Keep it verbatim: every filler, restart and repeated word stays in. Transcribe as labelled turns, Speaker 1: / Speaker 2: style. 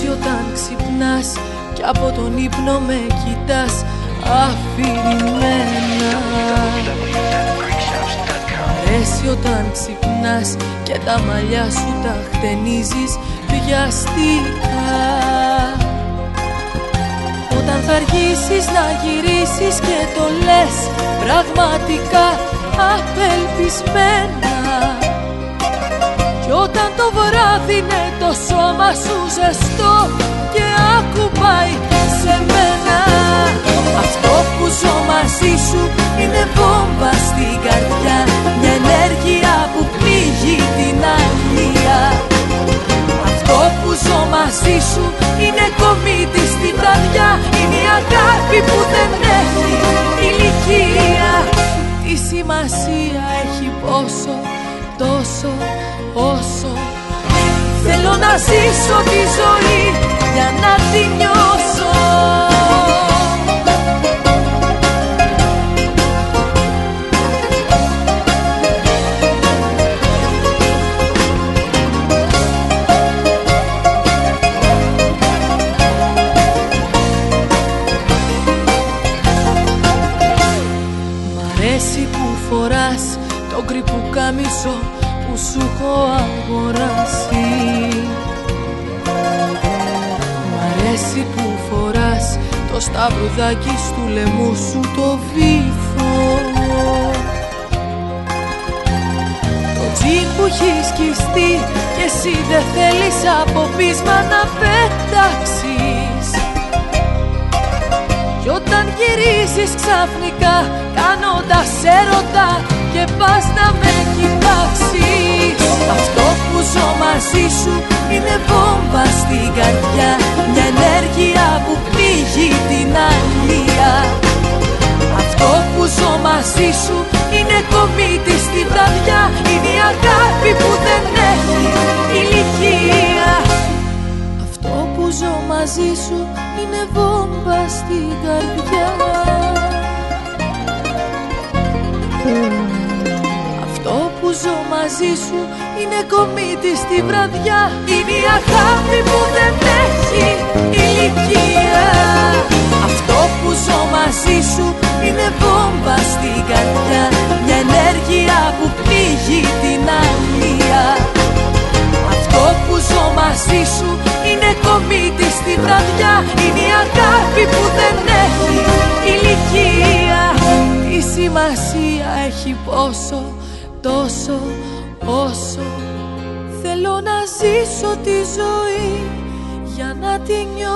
Speaker 1: αρέσει όταν ξυπνάς κι από τον ύπνο με κοιτάς αφηρημένα. Μ' αρέσει όταν ξυπνάς και τα μαλλιά σου τα χτενίζεις βιαστικά. Όταν θα αργήσεις να γυρίσεις και το λες πραγματικά απελπισμένα. Κι όταν το βράδυ είναι το σώμα σου ζεστό και ακουμπάει σε μένα, αυτό που ζω μαζί σου είναι βόμβα στην καρδιά, μια ενέργεια που πνίγει την αλήθεια. Αυτό που ζω μαζί σου είναι κομίτη στη βραδιά, είναι η αγάπη που δεν έχει ηλικία. Τι σημασία έχει πόσο, τόσο, όσο θέλω να ζήσω τη ζωή για να τη νιώσω. Μ' αρέσει που φοράς το γκρι κάμισο που σου έχω αγοράσει. Μ' αρέσει που φοράς το σταυρουδάκι στου λαιμού σου το βυθό. Το τζιν που έχει σκιστεί και εσύ δεν θέλεις από πείσμα να πετάξεις. Κι όταν γυρίζεις ξαφνικά κάνοντας έρωτα και πας να με κοιτάξεις, αυτό που ζω μαζί σου είναι βόμβα στην καρδιά, μια ενέργεια που πνίγει την αλήθεια. Αυτό που ζω μαζί σου είναι κομίτη στη βραδιά, είναι η αγάπη που δεν έχει ηλικία. Αυτό που ζω μαζί σου είναι βόμβα στην καρδιά. Αυτό που ζω μαζί σου είναι κομίτη στη βραδιά, είναι η αγάπη που δεν έχει ηλικία. Αυτό που ζω μαζί σου είναι βόμβα στην καρδιά, μια ενέργεια που πνίγει την αλήθεια. Αυτό που ζω μαζί σου είναι κομίτη στη βραδιά, είναι η αγάπη που δεν έχει ηλικία. Τι σημασία έχει πόσο, τόσο, όσο θέλω να ζήσω τη ζωή για να τη νιώσω.